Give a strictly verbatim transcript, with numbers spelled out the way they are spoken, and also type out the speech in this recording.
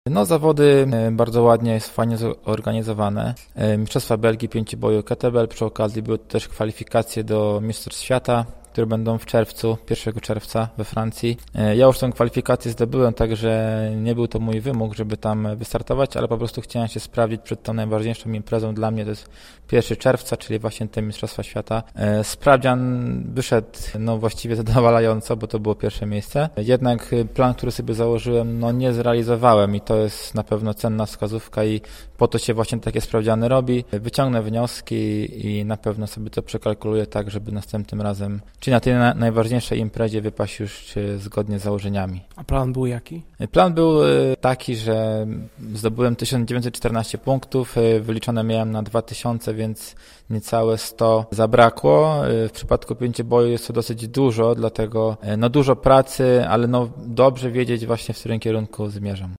No zawody bardzo ładnie, jest fajnie zorganizowane. Mistrzostwa Belgii pięcioboju kettlebell, przy okazji były też kwalifikacje do Mistrzostw Świata, które będą w czerwcu, pierwszego czerwca we Francji. Ja już tę kwalifikację zdobyłem, także nie był to mój wymóg, żeby tam wystartować, ale po prostu chciałem się sprawdzić przed tą najważniejszą imprezą dla mnie, to jest pierwszego czerwca, czyli właśnie te Mistrzostwa Świata. Sprawdzian wyszedł no właściwie zadowalająco, bo to było pierwsze miejsce. Jednak plan, który sobie założyłem, no nie zrealizowałem i to jest na pewno cenna wskazówka i po to się właśnie takie sprawdziany robi. Wyciągnę wnioski i na pewno sobie to przekalkuluję tak, żeby następnym razem, czyli na tej na, najważniejszej imprezie wypaść już zgodnie z założeniami. A plan był jaki? Plan był taki, że zdobyłem tysiąc dziewięćset czternaście punktów, wyliczone miałem na dwa tysiące, więc niecałe sto zabrakło. W przypadku pięcioboju jest to dosyć dużo, dlatego no dużo pracy, ale no dobrze wiedzieć właśnie, w którym kierunku zmierzam.